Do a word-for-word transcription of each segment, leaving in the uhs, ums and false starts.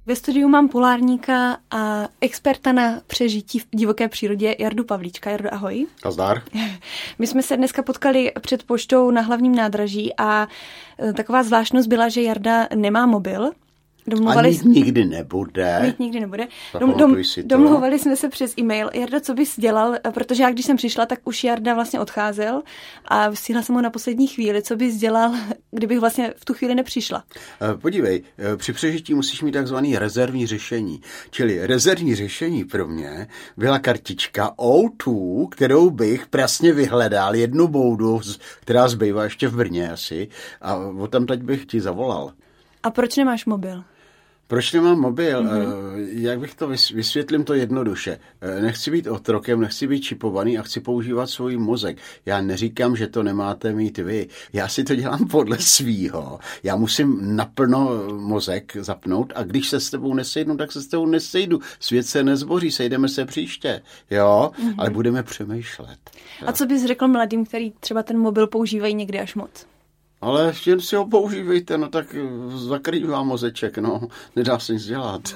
Ve studiu mám polárníka a experta na přežití v divoké přírodě Jardu Pavlíčka. Jardo, ahoj. Nazdar. My jsme se dneska potkali před poštou na hlavním nádraží a taková zvláštnost byla, že Jarda nemá mobil. Domluvali... Ani nikdy nebude. Mít nikdy nebude. Dom, dom, domluvali jsme se přes e-mail. Jarda, co bys dělal? Protože já, když jsem přišla, tak už Jarda vlastně odcházel a vysílala jsem ho na poslední chvíli. Co bys dělal, kdybych vlastně v tu chvíli nepřišla? Podívej, při přežití musíš mít takzvaný rezervní řešení. Čili rezervní řešení pro mě byla kartička ó dva, kterou bych prasně vyhledal, jednu boudu, která zbývá ještě v Brně asi, a o tam teď bych ti zavolal. A proč nemáš mobil? Proč nemám mobil? Mm-hmm. Jak bych to vysvětlím to jednoduše. Nechci být otrokem, nechci být čipovaný a chci používat svůj mozek. Já neříkám, že to nemáte mít vy. Já si to dělám podle svýho. Já musím naplno mozek zapnout a když se s tebou nesejdu, tak se s tebou nesejdu. Svět se nezboří, sejdeme se příště. Jo? Mm-hmm. Ale budeme přemýšlet. A co bys řekl mladým, který třeba ten mobil používají někdy až moc? Ale jen si ho používejte, no tak zakrývá mozeček, no, nedá se nic dělat.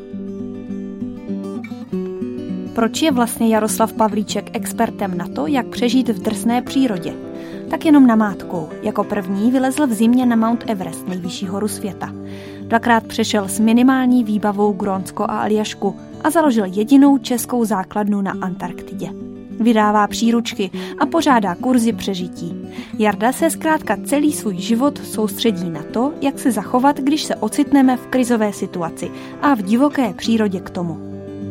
Proč je vlastně Jaroslav Pavlíček expertem na to, jak přežít v drsné přírodě? Tak jenom namátkou. Jako první vylezl v zimě na Mount Everest, nejvyšší horu světa. Dvakrát přešel s minimální výbavou Grónsko a Aljašku a založil jedinou českou základnu na Antarktidě. Vydává příručky a pořádá kurzy přežití. Jarda se zkrátka celý svůj život soustředí na to, jak se zachovat, když se ocitneme v krizové situaci a v divoké přírodě k tomu.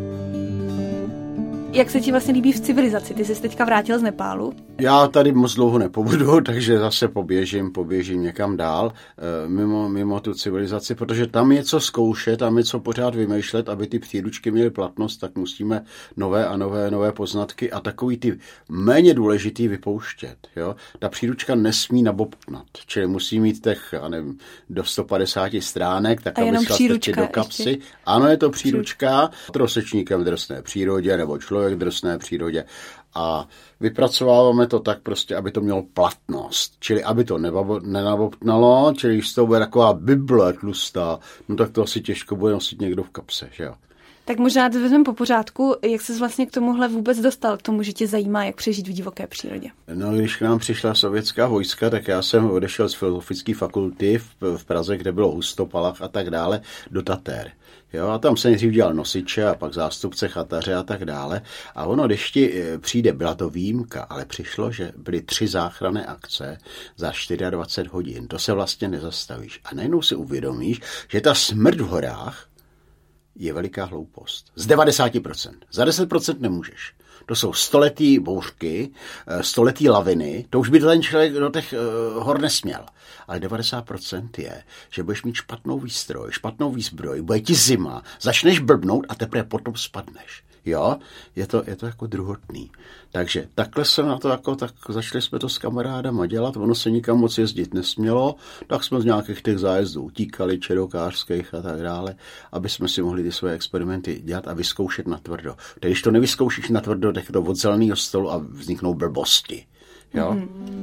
Jak se ti vlastně líbí v civilizaci? Ty jsi teďka vrátil z Nepálu? Já tady moc dlouho nepobudu, takže zase poběžím, poběžím někam dál, mimo, mimo tu civilizaci, protože tam je co zkoušet, tam je co pořád vymýšlet, aby ty příručky měly platnost, tak musíme nové a nové, nové poznatky a takový ty méně důležitý vypouštět. Jo? Ta příručka nesmí nabobtnat, čili musí mít těch, já nevím, do sto padesát stránek, tak aby šla do kapsy. Ještě. Ano, je to příručka trosečníkem v drsné přírodě nebo člověk v drsné přírodě. A vypracováváme to tak prostě, aby to mělo platnost. Čili aby to nenabobtnalo, čili když to bude taková bible tlustá, no tak to asi těžko bude nosit někdo v kapse, že jo. Tak možná to vezmeme po pořádku, jak ses vlastně k tomuhle vůbec dostal, k tomu, že tě zajímá, jak přežít v divoké přírodě. No, když k nám přišla sovětská vojska, tak já jsem odešel z filozofické fakulty v, v Praze, kde bylo Hustopalach a tak dále, do Tatér. Jo, a tam se nejdřív dělal nosiče a pak zástupce chataře a tak dále. A ono, když ti přijde, byla to výjimka, ale přišlo, že byly tři záchranné akce za dvacet čtyři hodin. To se vlastně nezastavíš. A najednou si uvědomíš, že ta smrt v horách je veliká hloupost. Z devadesát procent. Za deset procent nemůžeš. To jsou stoletý bouřky, stoletý laviny, to už by ten člověk do těch uh, hor nesměl. Ale devadesát procent je, že budeš mít špatnou výstroj, špatnou výzbroj, bude ti zima, začneš blbnout a teprve potom spadneš. Jo, je to, je to jako druhotný. Takže takhle jsem na to jako, tak začali jsme to s kamarádama dělat, ono se nikam moc jezdit nesmělo, tak jsme z nějakých těch zájezdů utíkali, čerokářských a tak dále, aby jsme si mohli ty svoje experimenty dělat a vyzkoušet natvrdo. Teď, když to nevyzkoušíš natvrdo, tak je to od zeleného stolu a vzniknou blbosti. Jo?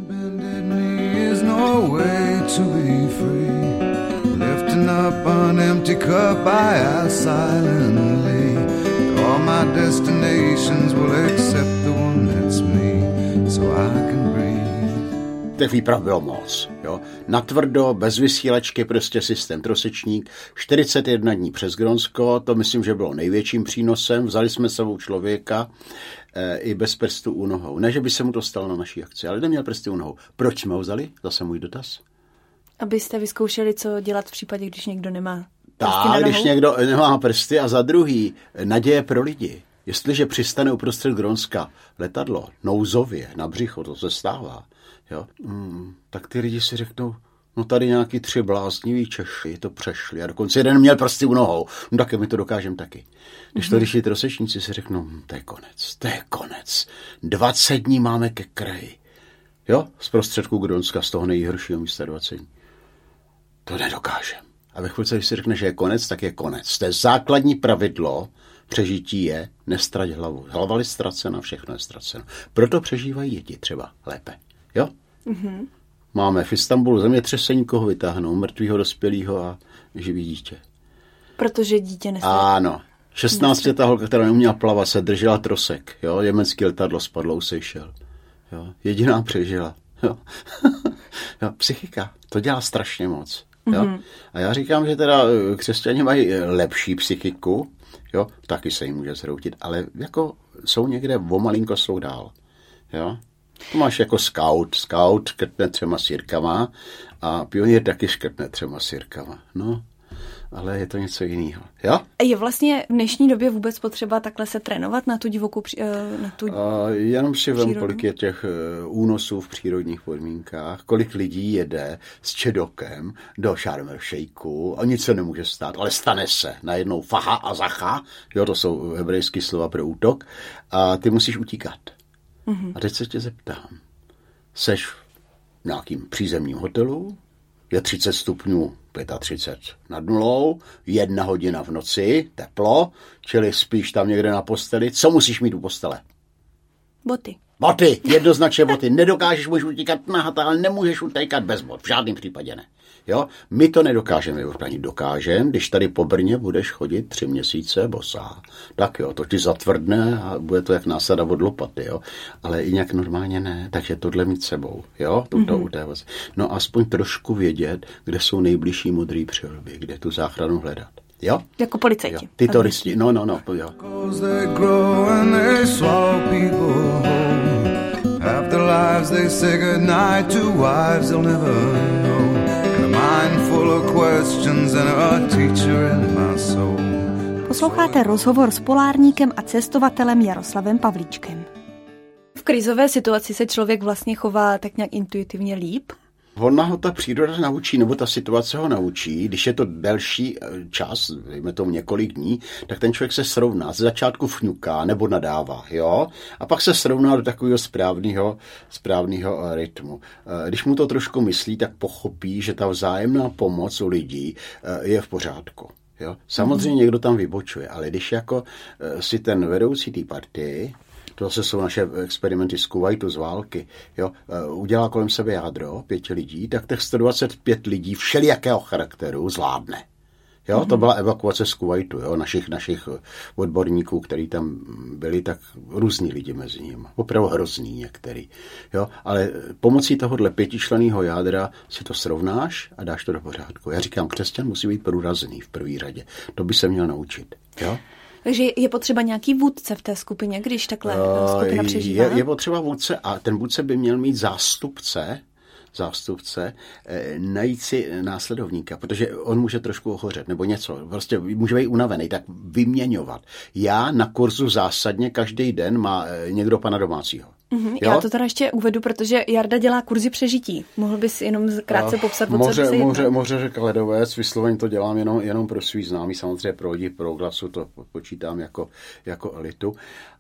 All my destinations will accept the one that's me, so I can breathe. Těch výprav bylo moc. Jo? Natvrdo, bez vysílačky, prostě systém trosečník, čtyřicet jedna dní přes Grónsko, to myslím, že bylo největším přínosem. Vzali jsme s sebou člověka e, i bez prstů u nohou. Ne, že by se mu to stalo na naší akci, ale neměl prsty u nohou. Proč jsme ho vzali? Zase můj dotaz. Abyste vyzkoušeli, co dělat v případě, když někdo nemá. Tak, když někdo nemá prsty a za druhý, naděje pro lidi. Jestliže přistane uprostřed Grónska letadlo, nouzově, na břicho, to se stává, jo, mm, tak ty lidi si řeknou, no tady nějaký tři blázniví Češi to přešli a dokonce jeden měl prsty u nohou, no tak my to dokážeme taky. Když to když trosečníci si řeknou, hm, to je konec, to je konec, dvacet dní máme ke kraji, jo, z prostředku Grónska, z toho nejhoršího místa dvacet dní. To nedokážeme. A ve chvíli, když si řekne, že je konec, tak je konec. To je základní pravidlo přežití je nestrať hlavu. Hlava je ztracena, všechno je ztraceno. Proto přežívají děti třeba lépe. Jo? Mm-hmm. Máme v Istanbulu zemětřesení, koho vytáhnou, mrtvýho, dospělýho a živý dítě. Protože dítě nesmí. Ano. šestnáctiletá holka, která neuměla plavat, se držela trosek. Jo? Německé letadlo spadlo u Seychel. Jo? Jediná přežila. Jo? Jo, psychika. To dělá strašně moc. Jo? Mm-hmm. A já říkám, že teda křesťané mají lepší psychiku, jo? Taky se jim může zhroutit, ale jako jsou někde o malinko jsou dál. Jo? To máš jako scout. Scout škrtne třema sýrkama a pionýr taky škrtne třema sýrkama. No, ale je to něco jiného. Jo? Je vlastně v dnešní době vůbec potřeba takhle se trénovat na tu divokou na tu a jenom si vem, kolik je těch únosů v přírodních podmínkách, kolik lidí jede s čedokem do Šarm el-Šejku a nic se nemůže stát, ale stane se. Najednou faha a zacha, jo, to jsou hebrejské slova pro útok, a ty musíš utíkat. Mm-hmm. A teď se tě zeptám, seš v nějakým přízemním hotelu, je třicet stupňů, třicet pět nad nulou, jedna hodina v noci, teplo, čili spíš tam někde na posteli. Co musíš mít u postele? Boty. Boty, jednoznačně boty. Nedokážeš, můžeš utíkat nahata, ale nemůžeš utíkat bez bot. V žádném případě ne. Jo? My to nedokážeme, ani dokážeme, když tady po Brně budeš chodit tři měsíce bosá. Tak jo, to ti zatvrdne a bude to jak násada od lopaty, jo. Ale i nějak normálně ne, takže tohle mít sebou, jo, touto mm-hmm. utévat. No aspoň trošku vědět, kde jsou nejbližší modrý přilby, kde tu záchranu hledat. Jo? Jako policajti. Jo. Ty turisti, no, no, no, jo. After lives they say goodnight to wives they'll never know. And a mind full of questions and a teacher in my soul. Posloucháte rozhovor s polárníkem a cestovatelem Jaroslavem Pavlíčkem. V krizové situaci se člověk vlastně chová tak nějak intuitivně líp? Ona ho ta příroda naučí, nebo ta situace ho naučí, když je to delší čas, dejme tomu několik dní, tak ten člověk se srovná, ze začátku fňuká nebo nadává, jo, a pak se srovná do takového správného, správného rytmu. Když mu to trošku myslí, tak pochopí, že ta vzájemná pomoc u lidí je v pořádku. Jo. Samozřejmě mm-hmm. někdo tam vybočuje, ale když jako si ten vedoucí té partii, to zase jsou naše experimenty z Kuwaitu, z války, jo, udělá kolem sebe jádro pěti lidí, tak těch sto dvacet pět lidí všelijakého charakteru zvládne. Jo, mm-hmm. to byla evakuace z Kuwaitu, jo, našich, našich odborníků, kteří tam byli, tak různí lidi mezi nimi. Opravdu hrozný některý. Jo, ale pomocí tohohle pětičlenného jádra si to srovnáš a dáš to do pořádku. Já říkám, křesťan musí být průrazný v první řadě. To by se měl naučit. Jo? Takže je potřeba nějaký vůdce v té skupině, když takhle skupina přežívá? Je, je potřeba vůdce a ten vůdce by měl mít zástupce, zástupce, eh, najít si následovníka, protože on může trošku ohořet nebo něco, prostě může být unavený, tak vyměňovat. Já na kurzu zásadně každý den má eh, někdo pana domácího. Mm-hmm, já to teda ještě uvedu, protože Jarda dělá kurzy přežití. Mohl bys jenom krátce popsat, o co moře, se moře, moře řeka ledovec, vysloveně to dělám jenom, jenom pro svý známý, samozřejmě pro lidi, pro glasu to počítám jako, jako elitu.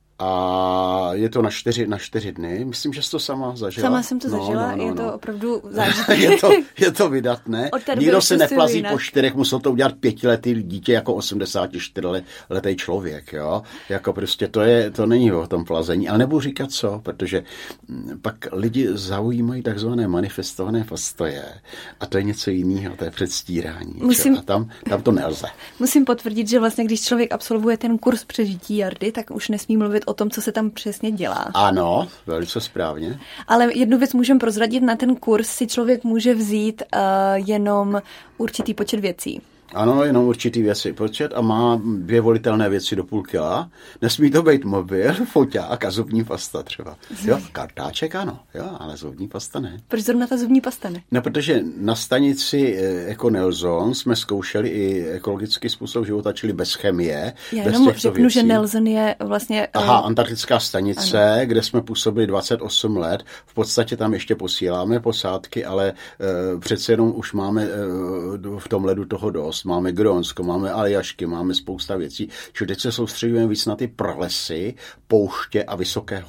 A je to na čtyři, na čtyři dny. Myslím, že jsi to sama zažila. Sama jsem to no, zažila, no, no, je to no. opravdu zážitek. je, to, je to vydatné. Nikdo se neplazí jinak. Po čtyřech, musel to udělat pětiletý dítě jako osmdesátičtyřletý člověk. Jo? Jako prostě to, je, to není o tom plazení. Ale nebudu říkat co, protože pak lidi zaujímají takzvané manifestované postoje. A to je něco jiného, to je předstírání. Musím, a tam, tam to nelze. Musím potvrdit, že vlastně, když člověk absolvuje ten kurz přežití Jardy, tak už nesmí mluvit o tom, co se tam přesně dělá. Ano, velice správně. Ale jednu věc můžeme prozradit, na ten kurz si člověk může vzít uh, jenom určitý počet věcí. Ano, jenom určitý věci počet a má dvě volitelné věci do půl kila. Nesmí to být mobil, foťák a zubní pasta třeba. Jo, kartáček ano, jo, ale zubní pasta ne. Proč zrovna ta zubní pasta ne? No, protože na stanici jako Nelson jsme zkoušeli i ekologický způsob života, čili bez chemie. Já jenom bez řeknu, věcí. Že Nelson je vlastně... Aha, antarktická stanice, ano. Kde jsme působili dvacet osm let. V podstatě tam ještě posíláme posádky, ale uh, přece jenom už máme uh, v tom ledu toho dost. Máme Grónsko, máme Aljašky, máme spousta věcí. Čili teď se soustředujeme víc na ty pralesy, pouště a vysoké hory.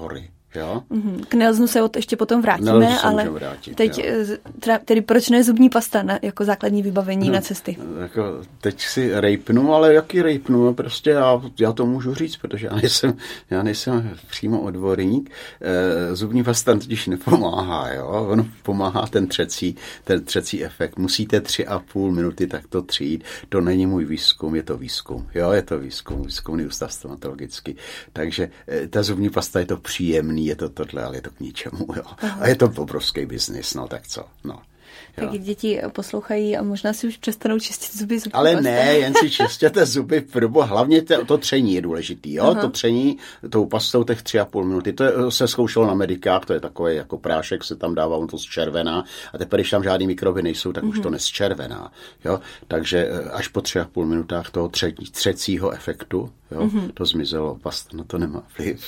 Jo? Mm-hmm. K Nelsonu se ještě potom vrátíme, ale vrátit, teď teda, tedy proč ne zubní pasta na, jako základní vybavení no, na cesty? Jako, teď si rejpnu, ale jaký rejpnu? Prostě já, já to můžu říct, protože já nejsem, já nejsem přímo odborník. E, zubní pasta totiž nepomáhá, jo? Ono pomáhá ten třecí, ten třecí efekt. Musíte tři a půl minuty takto třít. To není můj výzkum, je to výzkum. Jo, je to výzkum, výzkumný ústav stomatologický. Takže e, ta zubní pasta je to příjemný, je to tohle, ale je to k ničemu, jo. A je to obrovský biznis, no tak co, no. Jo. Tak děti poslouchají a možná si už přestanou čistit zuby zubní Ale pasta. ne, jen si čistěte zuby, probo, hlavně to, to tření je důležitý, jo. Aha. To tření tou pastou těch tři a půl minuty, to je, se zkoušelo na medikách, to je takový jako prášek, se tam dává, on to zčervená a teprve, když tam žádný mikroby nejsou, tak mm-hmm. už to nesčervená, jo. Takže až po tři a půl minutách toho tře, třecího efektu, jo, mm-hmm. to zmizelo, pasta na to nemá vliv.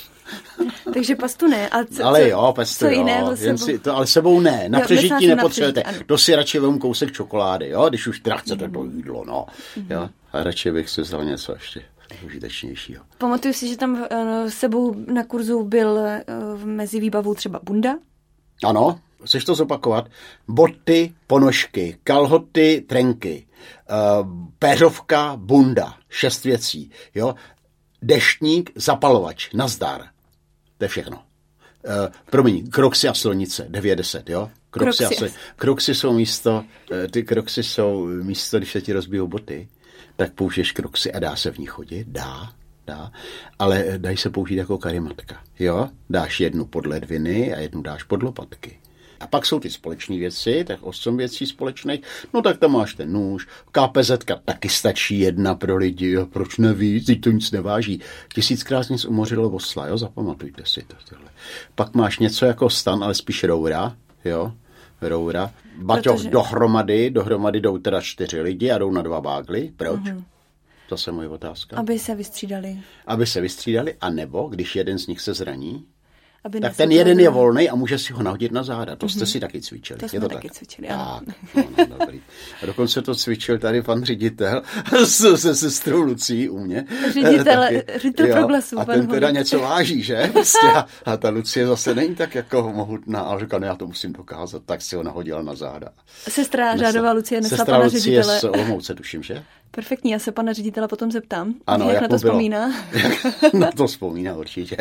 Takže pastu ne. A co, ale jo, pastu co jo. Jen si, to, ale sebou ne. Na jo, přežití nepotřebujete. To si radši vem kousek čokolády, jo, když už teda chcete to jídlo, no. Mm-hmm. Jo. A radši bych si vzal něco ještě užitečnějšího. Pamatuju si, že tam uh, sebou na kurzu byl uh, mezi výbavou třeba bunda? Ano, chceš to zopakovat? Boty, ponožky, kalhoty, trenky, uh, péřovka, bunda, šest věcí, jo. Deštník, zapalovač, nazdar. To je všechno. Uh, promiň, kroxy a silnice, devět deset, jo? Kroxy, kroxy. A sil... kroxy jsou místo, ty kroxy jsou místo, když se ti rozbijou boty, tak použiješ kroxy a dá se v ní chodit, dá, dá, ale dají se použít jako karimatka, jo? Dáš jednu pod ledviny a jednu dáš pod lopatky. A pak jsou ty společné věci, tak osm věcí společných, no tak tam máš ten nůž, kápezetka taky stačí jedna pro lidi, jo, proč nevíc, teď to nic neváží. Tisíckrát nic umořilo osla, jo, zapamatujte si to. Tohle. Pak máš něco jako stan, ale spíš roura, jo, roura. Baťoch Protože... dohromady, dohromady jdou teda čtyři lidi a jdou na dva bágly, proč? Uh-huh. To je moje otázka. Aby se vystřídali. Aby se vystřídali, anebo když jeden z nich se zraní, Aby tak ten jeden je volný a může si ho nahodit na záda. To mm-hmm. jste si taky cvičili. To je jsme to taky tak? cvičili, ano. Tak, no, no, dobrý. A dokonce to cvičil tady pan ředitel se, se sestrou Lucí u mě. Ředitel, ředitel proglasu. A ten teda něco váží, že? Prostě a, a ta Lucie zase není tak jako mohutná. A říkal, ne, já to musím dokázat. Tak si ho nahodila na záda. Sestra řádová Lucie nesla Sestra pana Lucie ředitele. Sestra Lucie z Olomouce, tuším, že? Perfektní, já se pana ředitela potom zeptám, ano, jak, jak na to vzpomíná. Na to vzpomíná určitě.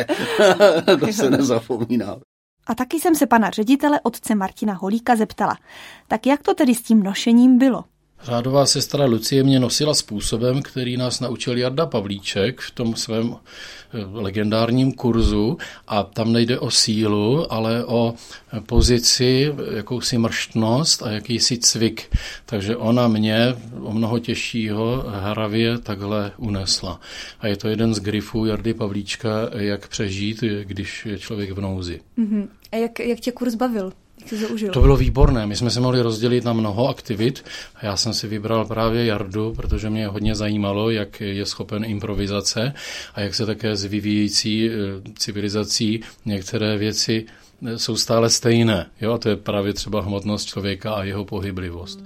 To se nezapomíná. A taky jsem se pana ředitele, otce Martina Holíka, zeptala. Tak jak to tedy s tím nošením bylo? Řádová sestra Lucie mě nosila způsobem, který nás naučil Jarda Pavlíček v tom svém legendárním kurzu a tam nejde o sílu, ale o pozici, jakousi mrštnost a jakýsi cvik. Takže ona mě o mnoho těžšího hravě takhle unesla. A je to jeden z grifů Jardy Pavlíčka, jak přežít, když je člověk v nouzi. Mm-hmm. A jak, jak tě kurz bavil? To bylo výborné. My jsme se mohli rozdělit na mnoho aktivit a já jsem si vybral právě Jardu, protože mě hodně zajímalo, jak je schopen improvizace a jak se také s vyvíjející civilizací některé věci jsou stále stejné. Jo, a to je právě třeba hmotnost člověka a jeho pohyblivost.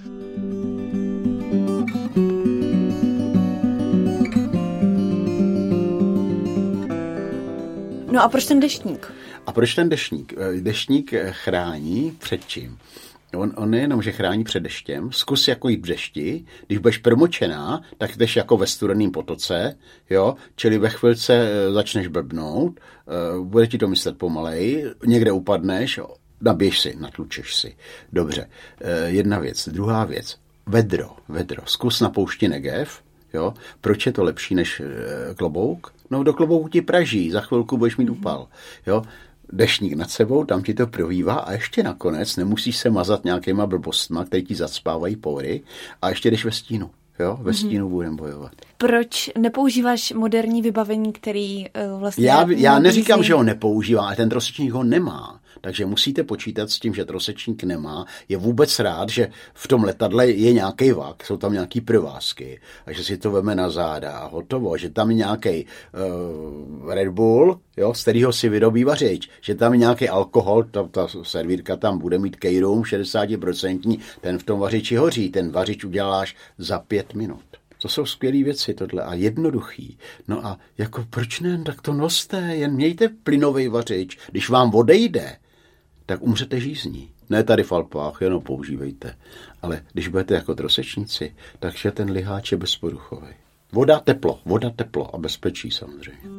No a proč ten deštník? A proč ten deštník? Deštník chrání před čím? On, on nejenom, že chrání před deštěm, zkus jako jít v dešti, když budeš promočená, tak jdeš jako ve studeném potoce, jo, čili ve chvilce začneš blbnout, bude ti to myslet pomalej, někde upadneš, naběž si, natlučeš si. Dobře, jedna věc. Druhá věc, vedro, vedro, zkus na poušti Negev, jo, proč je to lepší než klobouk? No do klobouku ti praží, za chvilku budeš mít úpal, jo. Deštník nad sebou, tam ti to provívá a ještě nakonec nemusíš se mazat nějakýma blbostma, které ti zacpávají pory a ještě jdeš ve stínu. Jo, ve stínu mm-hmm. budeme bojovat. Proč nepoužíváš moderní vybavení, který uh, vlastně... Já, já neříkám, že ho nepoužívám, ale ten trosečník ho nemá. Takže musíte počítat s tím, že trosečník nemá. Je vůbec rád, že v tom letadle je nějaký vak, jsou tam nějaký provázky a že si to veme na záda a hotovo. Že tam je nějaký uh, Red Bull, jo, z kterého si vyrobí vařič. Že tam je nějaký alkohol, ta, ta servírka tam bude mít kejrum šedesát procent, ten v tom vařiči hoří. Ten vařič uděláš za pět minut. To jsou skvělé věci tohle a jednoduchý. No a jako proč ne, tak to noste, jen mějte plynový vařič. Když vám odejde, tak umřete žízní. Ne tady v Alpách, jenom používejte. Ale když budete jako trosečníci, takže ten liháč je bezporuchový. Voda, teplo, voda, teplo a bezpečí samozřejmě.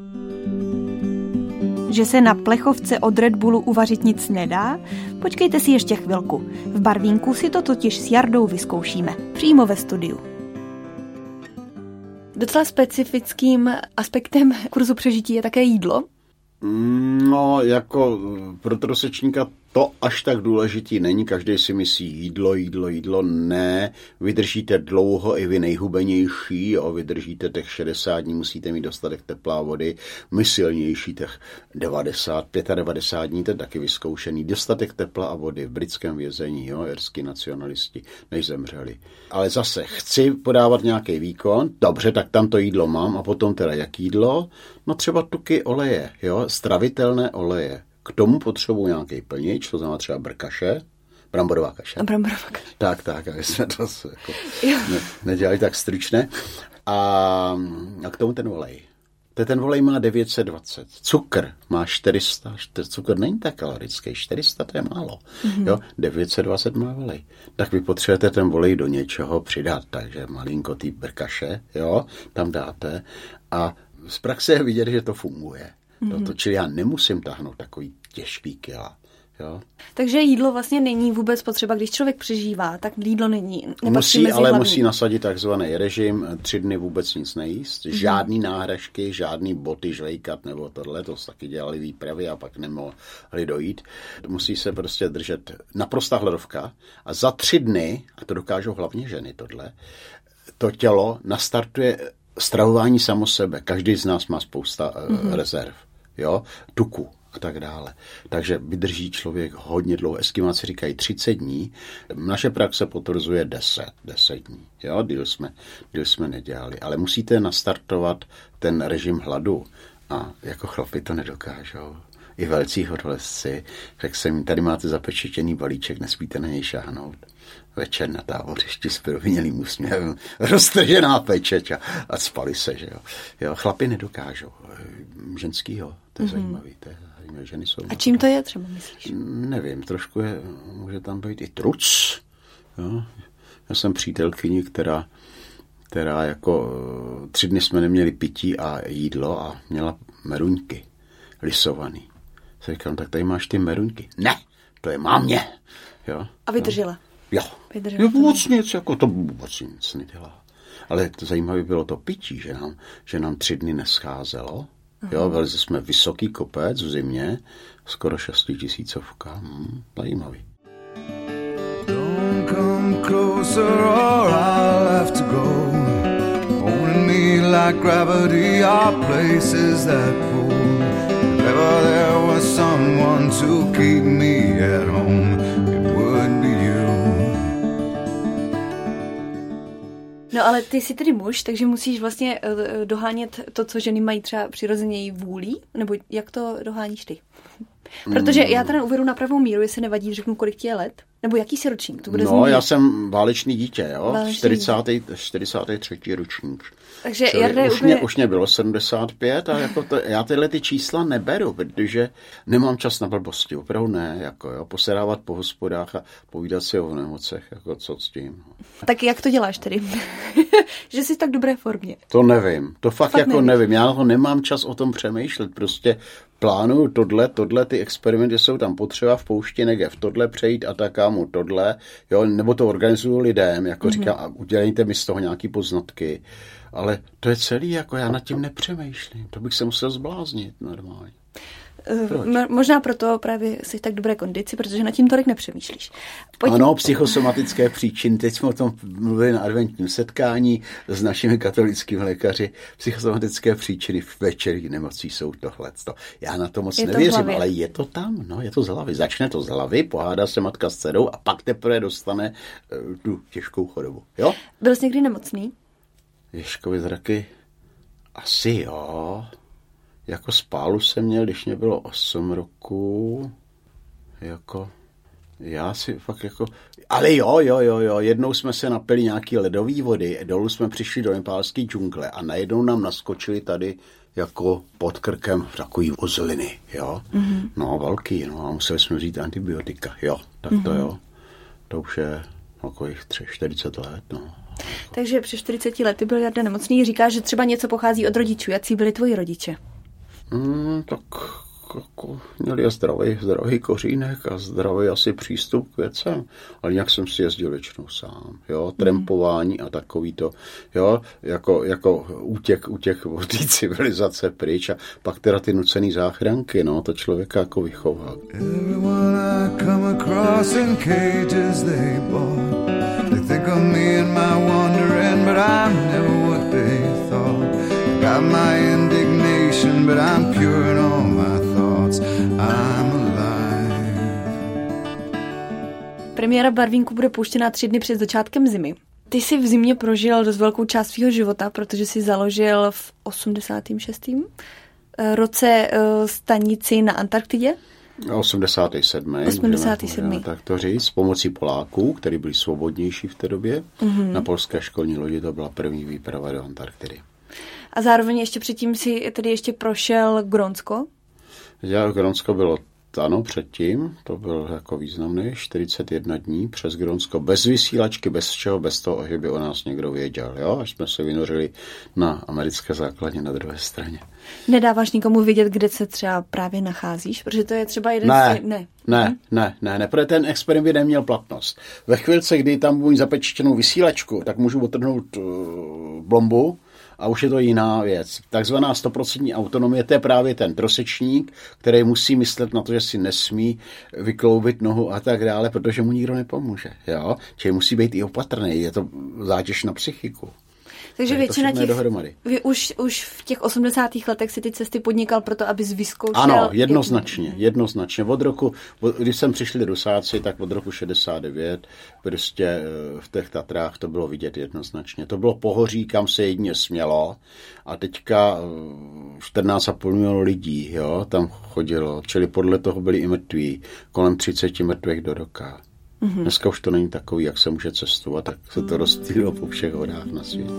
Že se na plechovce od Red Bullu uvařit nic nedá? Počkejte si ještě chvilku. V Barvínku si to totiž s Jardou vyzkoušíme. Přímo ve studiu. Docela specifickým aspektem kurzu přežití je také jídlo. No, jako pro trosečníka to až tak důležitý není. Každý si myslí jídlo, jídlo, jídlo. Ne, vydržíte dlouho i vy nejhubenější, jo, vydržíte těch šedesát dní, musíte mít dostatek teplá vody. My silnější těch devadesát, devadesát pět dní, to je taky vyzkoušený. Dostatek tepla a vody v britském vězení, jo, irský nacionalisti, než zemřeli. Ale zase chci podávat nějaký výkon, dobře, tak tam to jídlo mám a potom teda jak jídlo? No třeba tuky oleje, jo, stravitelné oleje. K tomu potřebuji nějaký plnič, to znamená třeba brkaše, bramborová kaše. A bramborová kaše. Tak, tak, aby jsme to jako ne, nedělali tak stručné. A, a k tomu ten olej. Ten olej má devět set dvacet. Cukr má čtyři sta. Cukr není tak kalorický. čtyři sta to je málo. Mm-hmm. Jo, devět set dvacet má olej. Tak vy potřebujete ten olej do něčeho přidat. Takže malinko té brkaše, jo, tam dáte. A z praxe je vidět, že to funguje. Mm-hmm. To, čili já nemusím tahnout takový těžký kila. Jo? Takže jídlo vlastně není vůbec potřeba, když člověk přežívá, tak jídlo není. Musí, ale hlavní. Musí nasadit takzvaný režim, tři dny vůbec nic nejíst, mm-hmm. žádný náhražky, žádný boty žvejkat nebo tohle, to taky dělali výpravy a pak nemohli dojít. Musí se prostě držet naprostá hladovka a za tři dny, a to dokážou hlavně ženy tohle, to tělo nastartuje stravování samo sebe. Každý z nás má spousta mm-hmm. rezerv, jo, tuku a tak dále. Takže vydrží člověk hodně dlouho. Eskimáci říkají třicet dní. Naše praxe potvrzuje deset, deset dní. Jo, díl jsme, díl jsme nedělali. Ale musíte nastartovat ten režim hladu. A jako chlapi to nedokážou. I velcí horolezci. Řekl jsem, tady máte zapečetěný balíček, nesmíte na něj šáhnout. Večer na tábořišti s provinělým úsměvem, roztržená pečeť a, a spali se, že jo. jo. Chlapi nedokážou. Ženský, jo, to je mm-hmm. zajímavý. To je zajímavé. Ženy jsou a čím to je třeba, myslíš? Nevím, trošku je, může tam být i truc. Jo. Já jsem přítelkyni, která, která jako tři dny jsme neměli pití a jídlo a měla meruňky lisovaný. Se říkám, tak tady máš ty meruňky. Ne, to je mámě. Jo. A vydržela? Jo. Vydržela jo vůbec nic, jako to vůbec nic nedělá. Ale to zajímavé bylo to pití, že nám, že nám tři dny nescházelo. Aha. Jo, vylezli jsme vysoký kopec v zimě, skoro šestitisícovka. Hmm, zajímavý. Don't come closer or I'll have to go. Holding me like gravity are places that pull. If there was someone to keep me at home, it would be you. No ale ty jsi tedy muž, takže musíš vlastně dohánět to, co ženy mají třeba přirozeně vůlí, nebo jak to doháníš ty? Protože já teda uvedu na pravou míru, jestli nevadí, řeknu, kolik ti je let, nebo jaký jsi ročník? To bude no, zmínit. Já jsem válečný dítě, jo, čtyřicátý třetí ročník. Takže Jarda už, úplně... mě, už mě bylo sedmdesát pět a jako to, já tyhle ty čísla neberu, protože nemám čas na blbosti, opravdu ne, jako jo, posedávat po hospodách a povídat si o nemocech, jako co s tím. Tak jak to děláš tedy? Že jsi v tak dobré formě? To nevím, to fakt, fakt jako nevím. nevím, já na to nemám čas o tom přemýšlet, prostě plánuju tohle, tohle, ty experimenty jsou tam potřeba v poušti negev, tohle přejít a takámu, tohle, jo, nebo to organizuju lidem, jako mm-hmm. říkám, a udělejte mi z toho nějaký poznatky, ale to je celý, jako já nad tím nepřemýšlím, to bych se musel zbláznit normálně. Proč? Možná proto právě jsi v tak dobré kondici, protože nad tím tolik nepřemýšlíš. Pojď... Ano, psychosomatické příčiny. Teď jsme o tom mluvili na adventním setkání s našimi katolickými lékaři. Psychosomatické příčiny v večerních nemocí jsou tohleto. Já na to moc je nevěřím, to ale je to tam. No, je to z hlavy. Začne to z hlavy, pohádá se matka s dcerou a pak teprve dostane uh, tu těžkou chorobu. Jo? Byl jsi někdy nemocný? Ježkovi zraky? Asi jo. Jako spálu jsem měl, když mě bylo osm roků, jako Já si fakt jako... Ale jo, jo, jo, jo, jednou jsme se napili nějaký ledový vody, dolů jsme přišli do nepálské džungle a najednou nám naskočili tady jako pod krkem takový ozliny, jo. Mm-hmm. No, velký, no, a museli jsme vzít antibiotika, jo, tak mm-hmm. to jo. To už je takových čtyřicet let, no. Takže před čtyřiceti lety byl Jarda nemocný, říká, že třeba něco pochází od rodičů. Jací byli tvoji rodiče? Mm, tak jako, měli zdravý, zdravý kořínek a zdravý asi přístup k věcem, ale nějak jsem si jezdil většinou sám, jo, trempování a takový to, jo, jako, jako útěk, útěk od té civilizace pryč a pak teda ty nucený záchranky, no, to člověka jako vychová. Think of me and my wandering, but I'm never what they thought. Got my indignation, but I'm pure in all my thoughts. I'm alive. Premiéra Barvínku bude pouštěná tři dny před začátkem zimy. Ty jsi v zimě prožil dost velkou část svého života, protože jsi založil v osmdesátém šestém roce stanici na Antarktidě. osmdesátém sedmém osmdesátém sedmém Tak to říct, s pomocí Poláků, kteří byli svobodnější v té době. Mm-hmm. Na polské školní lodi to byla první výprava do Antarktidy. A zároveň ještě předtím si tedy ještě prošel Grónsko? Já, Grónsko bylo, ano, předtím, to byl jako významný, čtyřicet jedna dní přes Grónsko, bez vysílačky, bez čeho, bez toho, že by o nás někdo věděl, jo, až jsme se vynořili na americké základně na druhé straně. Nedáváš nikomu vědět, kde se třeba právě nacházíš? Protože to je třeba jeden... Ne, z... ne, ne, ne, ne, ne, protože ten experiment by neměl platnost. Ve chvilce, kdy tam budu zapečtěnou vysílačku, tak můžu odtrhnout uh, blombu a už je to jiná věc. Takzvaná stoprocentní autonomie, to je právě ten trosečník, který musí myslet na to, že si nesmí vykloubit nohu a tak dále, protože mu nikdo nepomůže. Jo? Čili musí být i opatrný, je to zátěž na psychiku. Takže většina těch, vy už, už v těch osmdesátých letech si ty cesty podnikal proto, abys vyzkoušel... Ano, jednoznačně, jednoznačně. Od roku, když jsem přišli Rusáci, tak od roku šedesát devět prostě v těch Tatrách to bylo vidět jednoznačně. To bylo pohoří, kam se jedině smělo a teďka čtrnáct a půl milionu lidí, jo, tam chodilo, čili podle toho byli i mrtví, kolem třicet mrtvých do roka. Mm-hmm. Dneska už to není takový, jak se může cestovat, tak se to rozstýlilo po všech horách na světě.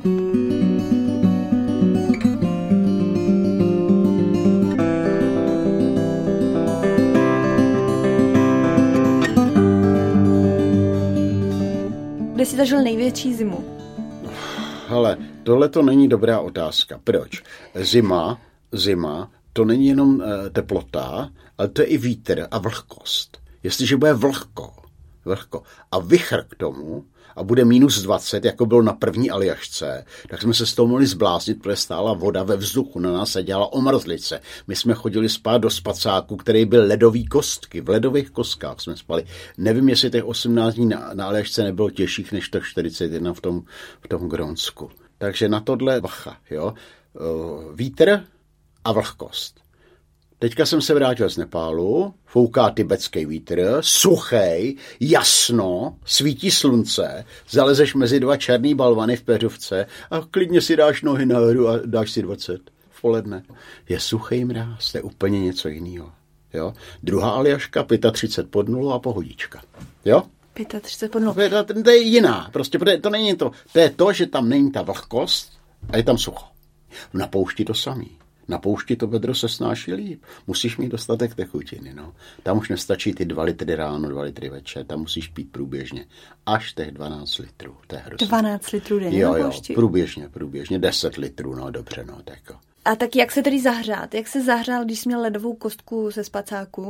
Kde jsi zažil největší zimu? Hele, tohle to není dobrá otázka. Proč? Zima, zima, to není jenom teplota, ale to je i vítr a vlhkost. Jestliže bude vlhko, vlhko a vichr k tomu a bude minus dvacet, jako bylo na první Aljašce, tak jsme se z toho mohli zbláznit, protože stála voda ve vzduchu, na nás se dělala omrzlice. My jsme chodili spát do spacáku, který byl ledový kostky, v ledových kostkách jsme spali. Nevím, jestli těch osmnáct dní na, na Aljašce nebylo těžších než těch čtyřicet jedna v tom, v tom Grónsku. Takže na tohle bacha, jo. Vítr a vlhkost. Teďka jsem se vrátil z Nepálu, fouká tibetský vítr, suchej, jasno, svítí slunce, zalezeš mezi dva černý balvany v peřovce a klidně si dáš nohy nahoru a dáš si dvacet v poledne. Je suchej mráz, to je úplně něco jiného. Jo? Druhá Aljaška, třicet pět pod nulou a pohodička. Jo? třicet pět pod nulou. To je jiná, prostě, to není to. To je to, že tam není ta vlhkost a je tam sucho. Na poušti to samý. Na poušti to bedro se snáší líp. Musíš mít dostatek tekutiny. No. Tam už nestačí ty dva litry ráno, dva litry večer. Tam musíš pít průběžně. Až těch dvanáct litrů. To je hrozný. dvanáct litrů denně jo, na jo, poušti? průběžně, průběžně. deset litrů, no dobře, no tako. A tak jak se tedy zahřát? Jak se zahřál, když jsi měl ledovou kostku ze spacáku?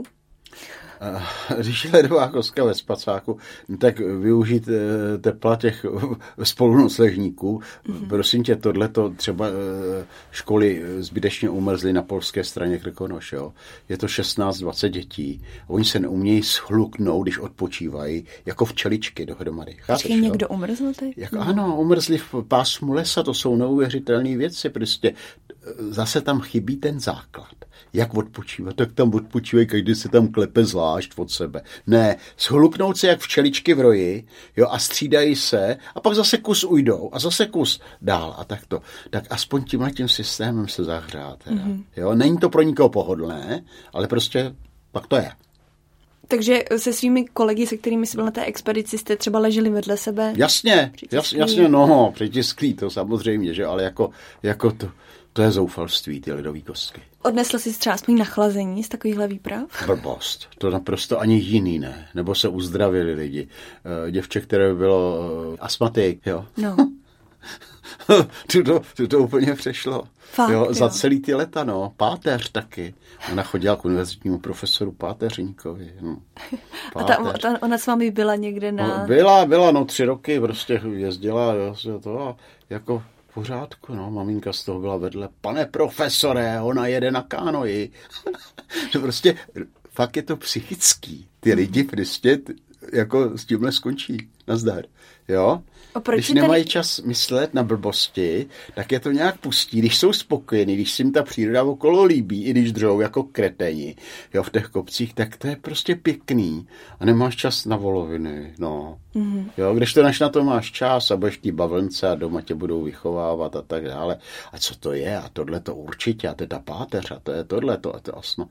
Když je ledová kostka ve spacáku, tak využít tepla těch spolunocležníků. Mm-hmm. Prosím tě, tohleto třeba školy zbytečně umrzly na polské straně Krkonoš, jo. Je to šestnáct dvacet dětí. Oni se neumějí shluknout, když odpočívají, jako včeličky dohromady. Počkej, někdo umrzl teď? Jak, no. Ano, umrzli v pásmu lesa, to jsou neuvěřitelné věci, prostě zase tam chybí ten základ. Jak odpočívat? Tak tam odpočívají, každý se tam klepe zvlášť od sebe. Ne, shluknout se jak včeličky v roji, jo, a střídají se a pak zase kus ujdou a zase kus dál a takto. Tak aspoň tímhle tím systémem se zahřát. Mm-hmm. Jo, není to pro nikoho pohodlné, ale prostě tak to je. Takže se svými kolegy, se kterými jsi byl na té expedici, jste třeba leželi vedle sebe? Jasně, jas, jasně, no, přitisklý to samozřejmě, že, ale jako, jako to, to je zoufalství, ty lidový kostky. Odnesl jsi třeba aspoň nachlazení z takovýchhle výprav? Blbost, to naprosto ani jiný ne, nebo se uzdravili lidi. Děvče, které bylo astmatik, jo. No. to, to, to úplně přešlo. Fakt, jo, jo. Za celý ty leta, no. Páteř taky. Ona chodila k univerzitnímu profesoru Páteřníkovi. No. A ta, ta, ona s vámi byla někde na... No, byla, byla, no tři roky prostě jezdila, jo, to a jako v pořádku, no. Maminka z toho byla vedle. Pane profesore, ona jede na kánoji. To prostě, fakt je to psychický. Ty lidi prostě jako s tímhle skončí. Nazdar, jo. Když tady... nemají čas myslet na blbosti, tak je to nějak pustí, když jsou spokojení, když si jim ta příroda okolo líbí, i když dřou jako kreteni, jo, v těch kopcích, tak to je prostě pěkný a nemáš čas na voloviny, no. Mm-hmm. Jo, když to než na to máš čas a budeš v té bavlnce a doma tě budou vychovávat a tak dále. A co to je? A tohle to určitě, a to je ta páteř, a to je tohle, to, a to jasno.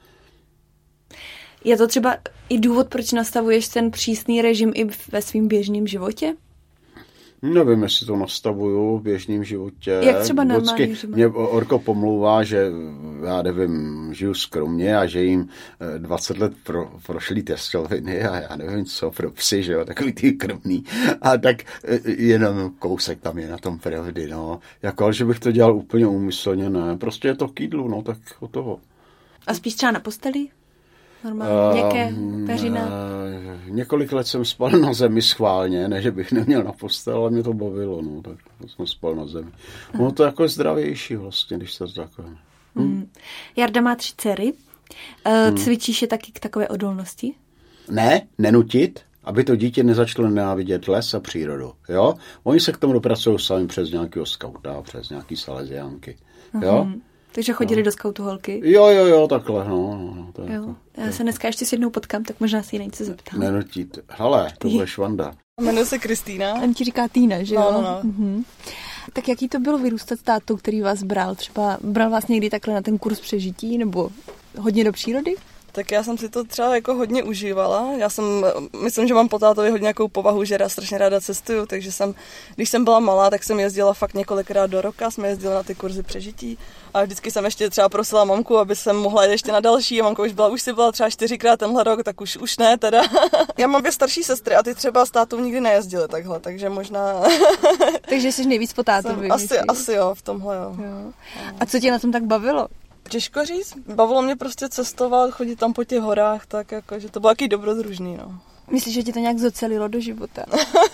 Je to třeba i důvod, proč nastavuješ ten přísný režim i ve svým běžném životě? Nevím, jestli to nastavuju v běžném životě. Jak třeba normální život? Mě Orko pomlouvá, že já nevím, žiju skromně a že jim dvacet let pro, prošlý testoviny a já nevím co, pro psy, že jo, takový ty krvný. A tak jenom kousek tam je na tom pravdy, no. Jako, ale že bych to dělal úplně úmyslně, ne. Prostě je to k jídlu, no, tak o toho. A spíš třeba na posteli? Normálně, měkké, peřina? Uh, několik let jsem spal na zemi schválně, ne, že bych neměl na postel, ale mě to bavilo, no, tak jsem spal na zemi. No to jako je zdravější vlastně, když se to takové. Hm? Hmm. Jarda má tři dcery. Uh, hmm. Cvičíš je taky k takové odolnosti? Ne, nenutit, aby to dítě nezačalo nenávidět les a přírodu, jo? Oni se k tomu dopracují sami přes nějakého skauta, přes nějaký salesiánky, jo? Hmm. Takže chodili no. do skautu holky? Jo, jo, jo, takhle, no. no to je jo. To, Já se dneska ještě s jednou potkám, tak možná si ji něco zeptám. Nenutit. Hele, to bude Švanda. Jmenuji se Kristýna. On ti říká Týna, že jo? No, no, no. Mhm. Tak jaký to bylo vyrůstat s tátou, který vás bral? Třeba bral vás někdy takhle na ten kurz přežití, nebo hodně do přírody? Tak já jsem si to třeba jako hodně užívala. Já jsem, myslím, že mám po tátovi hodně nějakou povahu, že já strašně ráda cestuju, takže jsem, když jsem byla malá, tak jsem jezdila fakt několikrát do roka, jsme jezdili na ty kurzy přežití a vždycky jsem ještě třeba prosila mamku, aby jsem mohla jít ještě na další a mamka už byla, už si byla třeba čtyřikrát tenhle rok, tak už, už ne teda. Já mám dvě starší sestry a ty třeba s tátou nikdy nejezdily takhle, takže možná... Takže jsi nejvíc po tátovi. Asi, asi jo, v tomhle jo. jo. A co tě na tom tak bavilo? Těžko říct, bavilo mě prostě cestovat, chodit tam po těch horách, tak jako, že to bylo jaký dobrodružný, no. Myslíš, že ti to nějak zocelilo do života?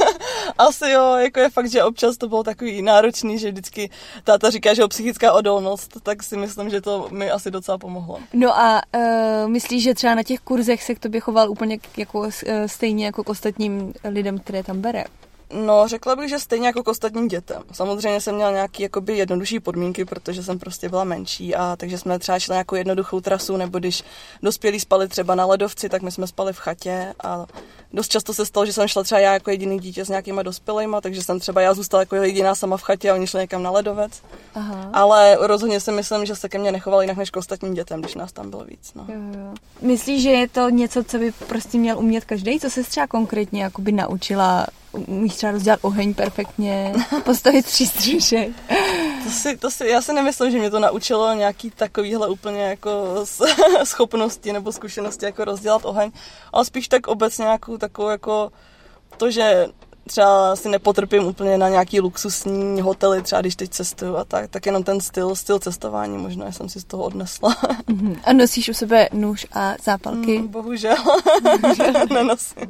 Asi jo, jako je fakt, že občas to bylo takový náročný, že vždycky táta říká, že o psychická odolnost, tak si myslím, že to mi asi docela pomohlo. No a uh, myslíš, že třeba na těch kurzech se k tobě choval úplně jako, uh, stejně jako k ostatním lidem, které tam bere? No, řekla bych, že stejně jako k ostatním dětem. Samozřejmě jsem měla nějaké jakoby jednodušší podmínky, protože jsem prostě byla menší a takže jsme třeba šli nějakou jednoduchou trasu, nebo když dospělí spali třeba na ledovci, tak my jsme spali v chatě a dost často se stalo, že jsem šla třeba já jako jediný dítě s nějakýma dospělejma, takže jsem třeba já zůstala jako jediná sama v chatě a oni šli někam na ledovec. Aha. Ale rozhodně si myslím, že se ke mně nechovali jinak než k ostatním dětem, když nás tam bylo víc. No. Jo, jo. Myslíš, že je to něco, co by prostě měl umět každý? Co se třeba konkrétně jakoby naučila? Umíš třeba rozdělat oheň perfektně, postavit přístřešek? To si, to si, já si nemyslím, že mě to naučilo nějaký takovýhle úplně jako schopnosti nebo zkušenosti jako rozdělat oheň, ale spíš tak obecně nějakou takovou jako to, že třeba si nepotrpím úplně na nějaký luxusní hotely, třeba když teď cestuju a tak, tak jenom ten styl, styl cestování možná jsem si z toho odnesla. A nosíš u sebe nůž a zápalky? Mm, bohužel, bohužel nenosím.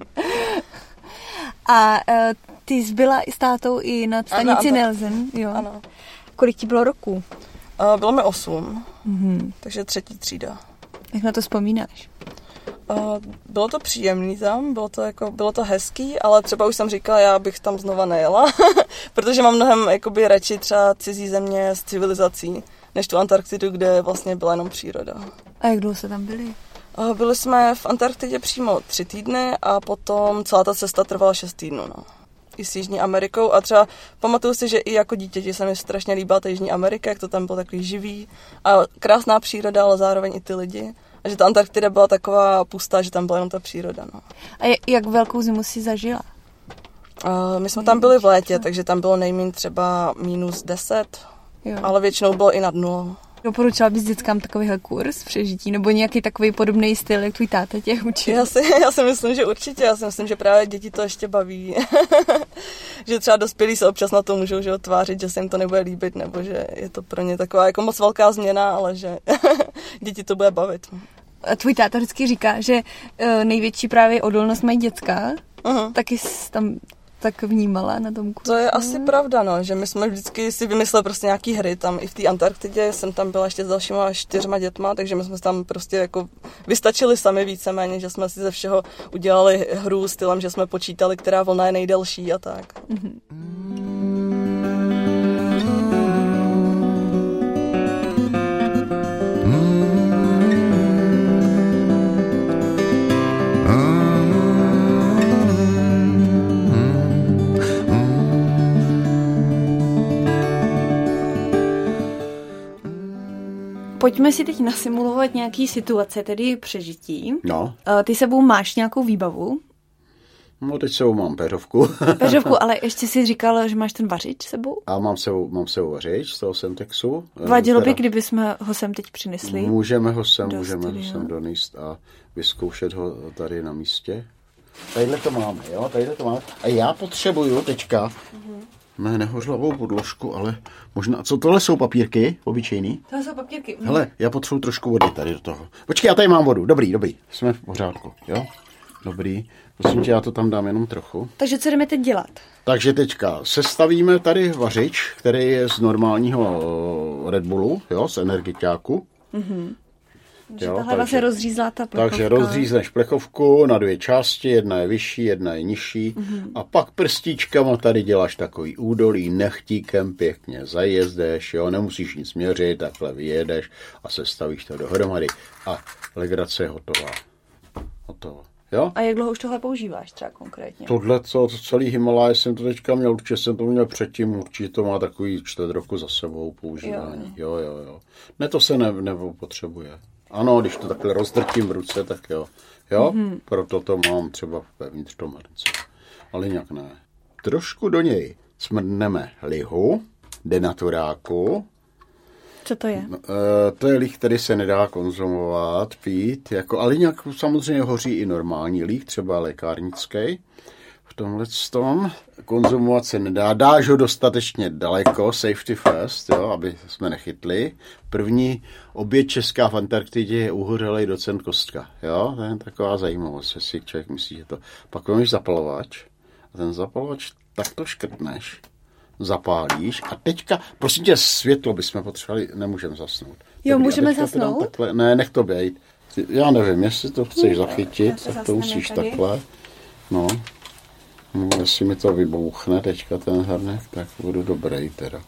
A uh, ty jsi byla s tátou i na stanici ano, Nelson, jo? Ano. Kolik ti bylo roku? Uh, bylo mi osm, mm-hmm. takže třetí třída. Jak na to vzpomínáš? Uh, bylo to příjemný tam, bylo to, jako, bylo to hezký, ale třeba už jsem říkala, já bych tam znova nejela, protože mám mnohem jakoby, radši třeba cizí země s civilizací, než tu Antarktidu, kde vlastně byla jenom příroda. A jak dlouho se tam byli? Uh, byli jsme v Antarktidě přímo tři týdny a potom celá ta cesta trvala šest týdnů. No. I s Jižní Amerikou a třeba pamatuju si, že i jako dítěti se mi strašně líbila ta Jižní Amerika, jak to tam bylo takový živý a krásná příroda, ale zároveň i ty lidi. A že ta Antarktida byla taková pustá, že tam byla jenom ta příroda. No. A jak velkou zimu si zažila? Uh, my jsme tam byli v létě, takže tam bylo nejméně třeba minus deset, jo. Ale většinou bylo i nad nulou. Doporučila bys dětskám takovýhle kurz přežití, nebo nějaký takový podobný styl, jak tvůj táta tě učil? Já si, já si myslím, že určitě. Já si myslím, že právě děti to ještě baví. Že třeba dospělí se občas na to můžou že tvářit, že se jim to nebude líbit, nebo že je to pro ně taková jako moc velká změna, ale že děti to bude bavit. A tvůj táta vždycky říká, že největší právě odolnost mají děcka, uh-huh. taky tam tak vnímala na tom kurzu. To je asi pravda, no, že my jsme vždycky si vymysleli prostě nějaký hry, tam i v té Antarktidě jsem tam byla ještě s dalšíma čtyřma dětma, takže my jsme tam prostě jako vystačili sami víceméně, že jsme si ze všeho udělali hru stylem, že jsme počítali, která vlna je nejdelší a tak. Mm-hmm. Pojďme si teď nasimulovat nějaký situace, tedy přežití. No. Ty sebou máš nějakou výbavu? No, teď sebou mám peřovku. Peřovku, ale ještě si říkal, že máš ten vařič sebou? A mám sebou, mám sebou vařič z toho Semtexu. Vadilo teda... by, kdyby jsme ho sem teď přinesli? Můžeme ho sem, můžeme ho sem donést a vyzkoušet ho tady na místě. Tadyhle to máme, jo, tadyhle to máme. A já potřebuju teďka... Uh-huh. Ne, nehořlavou podložku, ale možná... Co tohle jsou papírky obyčejný? Tohle jsou papírky. Hele, já potřebuji trošku vody tady do toho. Počkej, já tady mám vodu. Dobrý, dobrý. Jsme v pořádku, jo? Dobrý. Prosím tě, já to tam dám jenom trochu. Takže co jdeme teď dělat? Takže teďka sestavíme tady vařič, který je z normálního Red Bullu, jo, z energiťáku. Mhm. Že jo, tahle se rozřízla ta plechovka. Takže rozřízneš plechovku na dvě části, jedna je vyšší, jedna je nižší mm-hmm. a pak prstíčkama tady děláš takový údolí, nechtíkem pěkně zajezdeš, jo, nemusíš nic měřit, takhle vyjedeš a sestavíš to dohromady a legrace je hotová. Hotovo. Jo? A jak dlouho už tohle používáš třeba konkrétně? Tohle, co, celý Himalaj jsem to teďka měl, určitě jsem to měl předtím, určitě to má takový čtvrt roku za sebou používání. Jo, jo, jo. jo. Ne, to se ne, nepotřebuje. Ano, když to takhle rozdrtím v ruce, tak jo. Jo, mm-hmm. Proto to mám třeba vevnitř toho hrnce. Ale jinak ne. Trošku do něj smrdneme lihu, denaturáku. Co to je? E, to je líh, který se nedá konzumovat, pít, jako, ale jinak samozřejmě hoří i normální líh, třeba lékárnický. V tomhle tom konzumovat se nedá. Dáš ho dostatečně daleko, safety first, jo, aby jsme nechytli. První oběť česká v Antarktidě je uhořelej docent Kostka. Jo, to je taková zajímavost, jestli člověk myslí, že to. Pak máš zapalovač a ten zapalovač takto škrtneš, zapálíš a teďka, prosím tě, světlo bychom potřebovali, nemůžeme zasnout. Jo, Dobrý, můžeme zasnout? Takhle, ne, nech to bejt. Já nevím, jestli to chceš zachytit, tak to musíš tady. Takhle. No. No, jestli mi to vybouchne teďka ten hrnek, tak budu dobrý teda.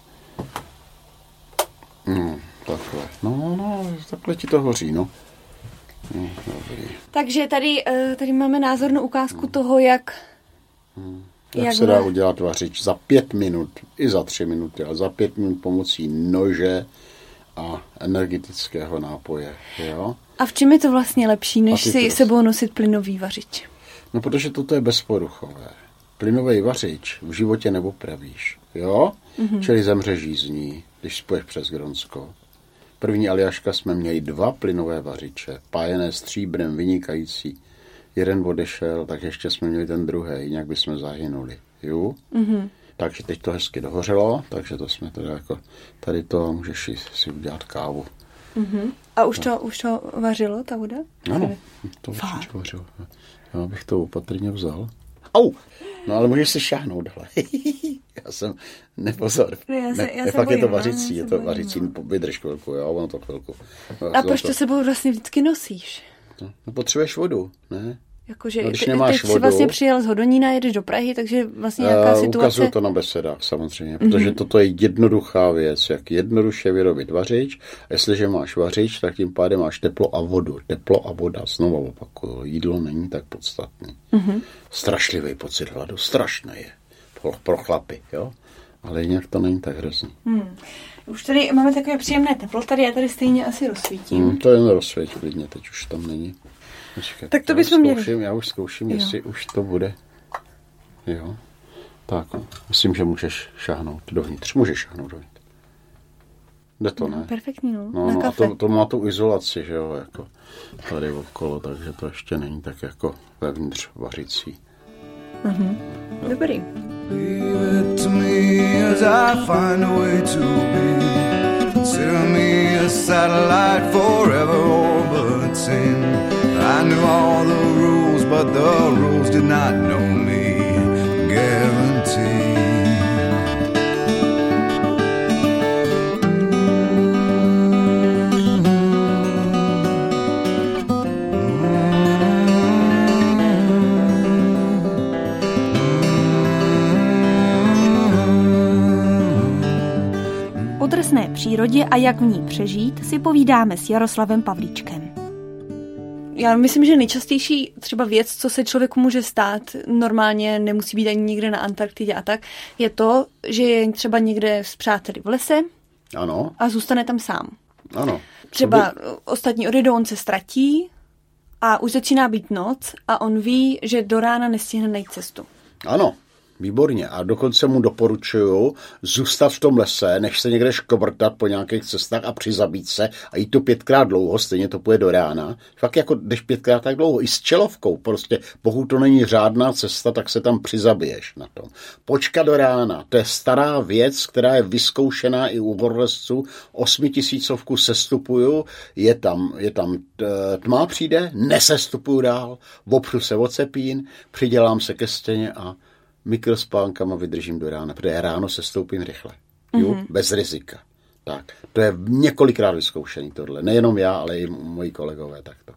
No, takhle. No, no, takhle ti to hoří, no. No, dobrý. Takže tady, tady máme názornou ukázku hmm. toho, jak... Hmm. Jak, jak se dá udělat vařič za pět minut, i za tři minuty, ale za pět minut pomocí nože a energetického nápoje, jo. A v čem je to vlastně lepší, než si to... sebou nosit plynový vařič? No, protože toto je bezporuchové. Plynový vařič v životě neopravíš, jo? Mm-hmm. Čili zemře žízní, když spoješ přes Grónsko. První Aljaška jsme měli dva plynové vařiče, pájené stříbrem, vynikající. Jeden odešel, tak ještě jsme měli ten druhý, jinak bychom zahynuli, jo? Mm-hmm. Takže teď to hezky dohořelo, takže to jsme teda jako, tady to můžeš si udělat kávu. Mm-hmm. A už, no. to, už to vařilo, ta voda? Ano, to určitě vařilo. Já bych to opatrně vzal. Au! No ale můžeš si šáhnout, hele. Já jsem nepozor. No, já se, já ne, se fakt bojím, je to vařicí, je to bojím, vařicí, no. Vydrž chvilku, jo, ono to chvilku. No, a proč to sebou vlastně vždycky nosíš? No, no potřebuješ vodu, ne? Jakože no, když ty, nemáš ty vodu, jsi vlastně přijel z Hodonína, jedeš do Prahy, takže vlastně nějaká uh, situace... Ukazuju to na besedách samozřejmě, protože mm-hmm. toto je jednoduchá věc, jak jednoduše vyrobit vařič. A jestliže máš vařič, tak tím pádem máš teplo a vodu. Teplo a voda, znovu opakuju, jídlo není tak podstatný. Mm-hmm. Strašlivý pocit hladu, strašný je pro, pro chlapy, jo. Ale jinak to není tak hrozný. Hmm. Už tady máme takové příjemné teplo, tady já tady stejně asi rozsvítím. Hmm, to jen rozsvěť klidně, teď už tam není. Počkej, tak to bychom měli. Já už zkouším, jo. jestli už to bude. Jo. Tak, myslím, že můžeš šáhnout dovnitř. Můžeš šáhnout dovnitř. Jde to, ne? No, perfektní, no. No, na no kafe. a to, to má tu izolaci, že jo, jako tady okolo, takže to ještě není tak jako vevnitř vařící. Mhm. Dobrý. Leave it to me as I find a way to be. Consider me a satellite forever orbiting. I knew all the rules, but the rules did not know me. Guarantee. O drsné přírodě a jak v ní přežít si povídáme s Jaroslavem Pavlíčkem. Já myslím, že nejčastější třeba věc, co se člověku může stát, normálně nemusí být ani někde na Antarktidě a tak, je to, že je třeba někde s přáteli v lese Ano. a zůstane tam sám. Ano. Třeba by... ostatní odejdou, on se ztratí a už začíná být noc a on ví, že do rána nestihne najít cestu. Ano, výborně. A dokonce mu doporučuju zůstat v tom lese, než se někde škobrtat po nějakých cestách a přizabít se a jít to pětkrát dlouho, stejně to půjde do rána. Fakt jako jdeš pětkrát tak dlouho, i s čelovkou, prostě pokud to není řádná cesta, tak se tam přizabiješ na tom. Počkat do rána, to je stará věc, která je vyzkoušená i u horolezců. Osmitisícovku sestupuju, je tam, je tam tma přijde, nesestupuju dál, opřu se o cepín, přidělám se ke stěně a mikrospánkama vydržím do rána, protože ráno se stoupím rychle. Jo? Mm-hmm. Bez rizika. Tak. To je několikrát vyzkoušený tohle. Nejenom já, ale i moji kolegové takto.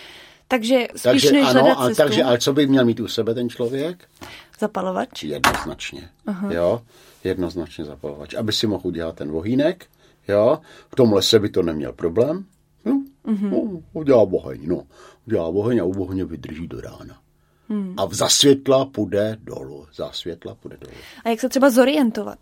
Takže spíš takže, než ano, hledat a, cestu. takže, ale co by měl mít u sebe ten člověk? Zapalovač. Jednoznačně. Aha. Jo? Jednoznačně zapalovač. Aby si mohl udělat ten ohýnek. Jo? V tom lese by to neměl problém. No? Mm-hmm. No, udělá oheň. No. Udělá oheň a u ohně vydrží do rána. Hmm. A za světla půjde dolů. Za světla půjde dolů. A jak se třeba zorientovat?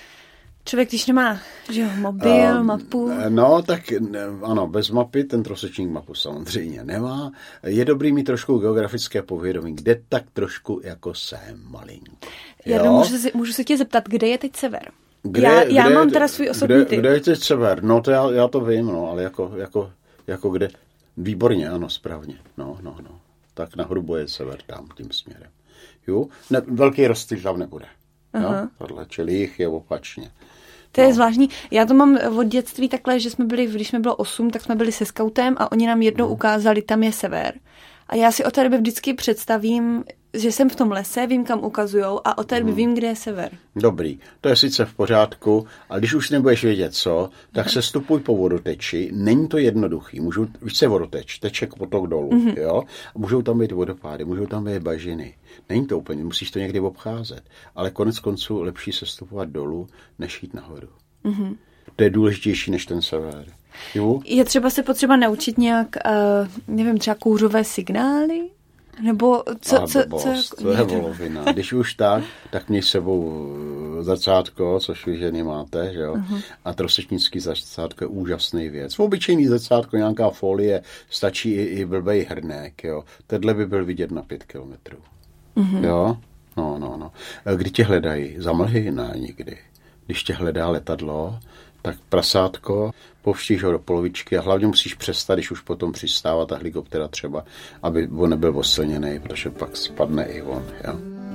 Člověk, když nemá že jo, mobil, um, mapu. No, tak ano, bez mapy, ten trosečník mapu samozřejmě nemá. Je dobrý mít trošku geografické povědomí, kde tak trošku jako jsem malinko. Já můžu se, můžu se tě zeptat, kde je teď sever? Kde, já kde, já mám teda svůj osobní kde, typ. Kde je teď sever? No, to já, já to vím, no, ale jako, jako, jako kde? Výborně, ano, správně. No, no, no. Tak nahoru je sever tam, tím směrem. Jo? Ne, velký rozstyl tam nebude. Jo? Tohle, čili jich je opačně. To je no. zvláštní. Já to mám od dětství takhle, že jsme byli, když jsme bylo osm, tak jsme byli se skautem a oni nám jednou ukázali, tam je sever. A já si od té doby vždycky představím, že jsem v tom lese, vím, kam ukazujou a od té doby vím, kde je sever. Dobrý, to je sice v pořádku, ale když už nebudeš vědět co, tak se stupuj po vodoteči. Není to jednoduchý. Můžou, víš se vodoteč, teče potok dolů, mm-hmm. jo? A můžou tam být vodopády, můžou tam být bažiny. Není to úplně, musíš to někdy obcházet. Ale konec konců lepší se stupovat dolů, než jít nahoru. Mm-hmm. To je důležitější než ten sever. Jo? Je třeba se potřeba naučit nějak, uh, nevím, třeba kouřové signály? Nebo co? A co, blbost, co to je volovina. Když už tak, tak měj s sebou zrcátko, což vy ženy máte, že jo? Uh-huh. A trosečnický zrcátko je úžasný věc. V obyčejný zrcátko, nějaká folie, stačí i, i blbej hrnek, jo? Tenhle by byl vidět na pět kilometrů. Uh-huh. Jo? No, no, no. Kdy tě hledají? Za mlhy? Ne, nikdy. Když tě hledá letadlo, tak prasátko, povštíš ho do polovičky a hlavně musíš přestat, když už potom přistává ta helikoptera třeba, aby on nebyl oslněný, protože pak spadne i on. Jo?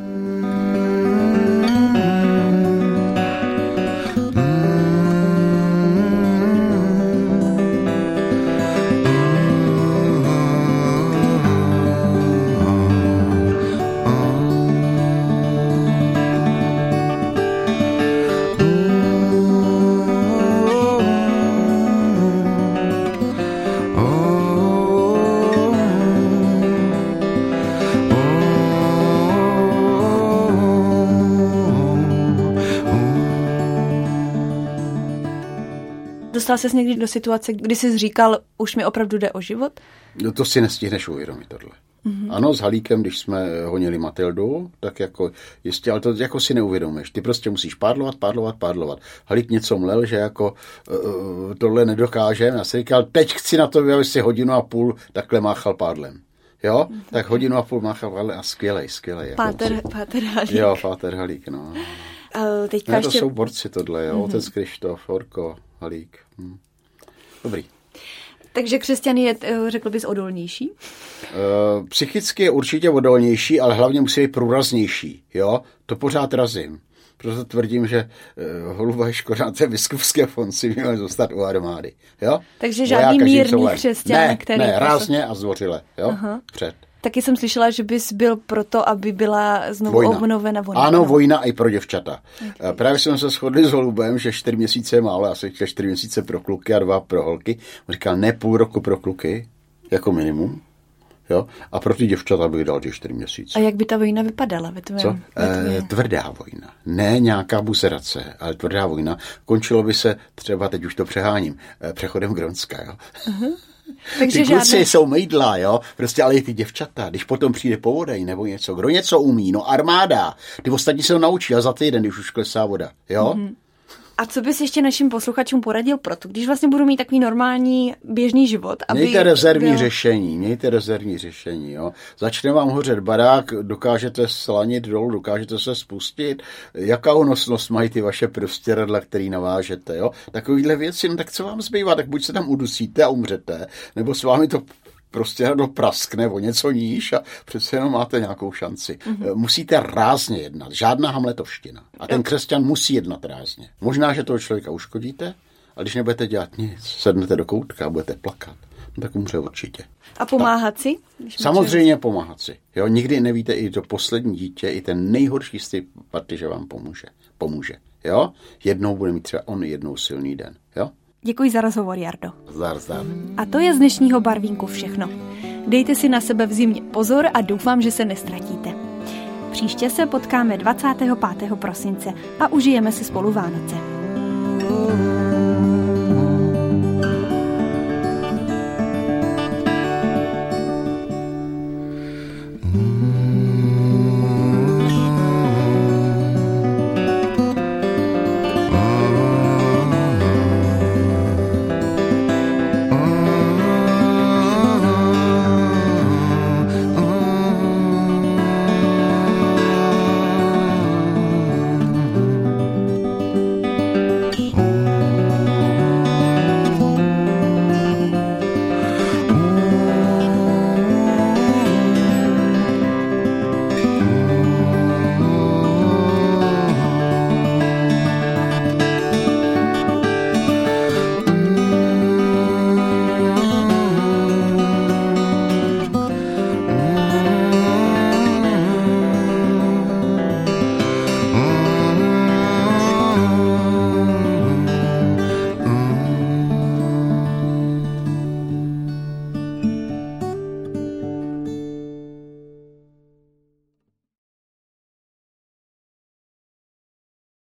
Dostal ses někdy do situace, kdy jsi říkal, už mi opravdu jde o život? No to si nestihneš uvědomit tohle. Mm-hmm. Ano, s Halíkem, když jsme honili Matildu, tak jako jistě, ale to jako si neuvědomíš. Ty prostě musíš pádlovat, pádlovat, pádlovat. Halík něco mlel, že jako uh, tohle nedokážeme. Já si říkal, teď chci na to, aby si hodinu a půl takhle máchal pádlem. Jo? Mm-hmm. Tak hodinu a půl máchal pádlem a skvělej, skvělej. Páter, jako Páter Halík. Jo, Páter Halík, no. Uh, teďka ne, ještě... to jsou borci tohle, jo. Mm-hmm. Otec Krištof, Horko, Halík. Hm. Dobrý. Takže křesťan je, řekl bys, odolnější? Uh, psychicky je určitě odolnější, ale hlavně musí být průraznější. Jo? To pořád razím. Proto tvrdím, že uh, Holuba je škoda na té biskupské fonci měl zůstat u armády. Jo? Takže žádný mírný křesťan, ne, který... Ne, rázně a zdvořile. Jo? Aha. Před. Taky jsem slyšela, že bys byl proto, aby byla znovu vojna. obnovena vojna. Ano, vojna i pro děvčata. Okay. Právě jsme se shodli s Holubem, že čtyři měsíce je málo, asi čtyři měsíce pro kluky a dva pro holky. On říkal, ne půl roku pro kluky, jako minimum. Jo? A pro ty děvčata bych dal těch čtyři měsíce. A jak by ta vojna vypadala? Ve tvém, Co? ve E, tvrdá vojna. Ne nějaká buzerace, ale tvrdá vojna. Končilo by se třeba, teď už to přeháním, přechodem Grónska. Jo? Uh-huh. Takže ty kluci žádné... jsou mejdla, jo, prostě, ale i ty děvčata, když potom přijde povodej nebo něco, kdo něco umí, no armáda, ty ostatní se ho naučí a za týden, když už klesá voda, jo. Mm-hmm. A co bys ještě našim posluchačům poradil proto, když vlastně budou mít takový normální běžný život? Aby mějte rezervní byl... řešení, mějte rezervní řešení, jo. Začne vám hořet barák, dokážete slanit dolů, dokážete se spustit, jakou nosnost mají ty vaše prostěradla, který navážete, jo. Takovýhle věci, no tak co vám zbývá, tak buď se tam udusíte a umřete, nebo s vámi to prostě do praskne o něco níž a přece jenom máte nějakou šanci. Mm-hmm. Musíte rázně jednat, žádná hamletovština. A ten křesťan musí jednat rázně. Možná, že toho člověka uškodíte, a když nebudete dělat nic, sednete do koutka a budete plakat, no tak umře určitě. A pomáhat si? Samozřejmě pomáhat si. Jo, nikdy nevíte, i to poslední dítě, i ten nejhorší z té party, že vám pomůže. Pomůže. Jo? Jednou bude mít třeba on jednou silný den. Jo? Děkuji za rozhovor, Jardo. Zdar, zdar. A to je z dnešního Barvínku všechno. Dejte si na sebe v zimě pozor a doufám, že se nestratíte. Příště se potkáme dvacátého pátého prosince a užijeme si spolu Vánoce.